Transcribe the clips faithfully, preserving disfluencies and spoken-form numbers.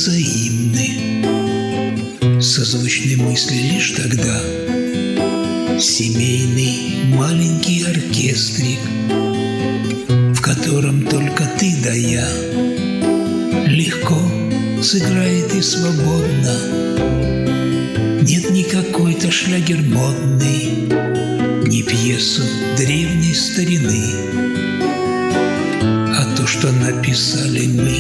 взаимны. Созвучны мысли лишь тогда. Семейный маленький оркестрик, в котором только ты да я, легко сыграет и свободно. Нет никакой-то шлягер модный, ни пьесу древней старины, а то, что написали мы.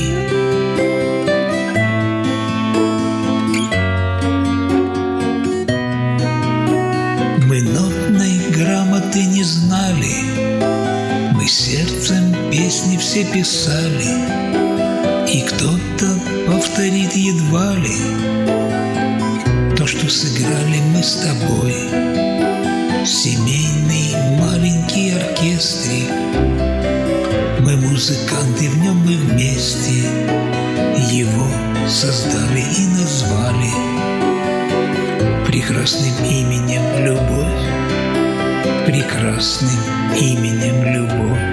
Мы нотной грамоты не знали, мы сердцем песни все писали, и кто-то повторит едва ли то, что сыграли мы с тобой. Семейный маленький оркестрик, мы музыканты, в нем мы вместе его создали и назвали прекрасным именем любовь, прекрасным именем любовь.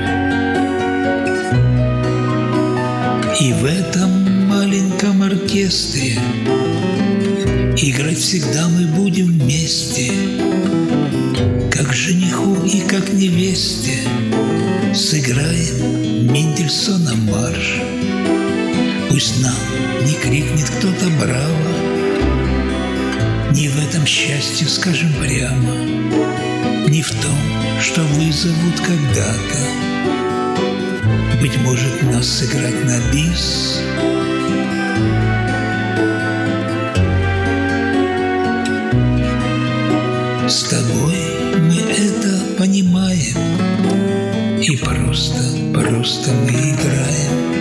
И в этом маленьком оркестре играть всегда мы будем вместе, как жениху и как невесте. Сыграем Мендельсона марш. Пусть нам не крикнет кто-то браво, не в этом счастье, скажем прямо, не в том, что вызовут когда-то. Быть может, нас сыграть на бис. С тобой мы это понимаем, и просто, просто мы играем.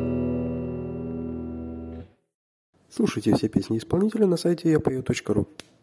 Слушайте все песни исполнителя на сайте я пою точка ру.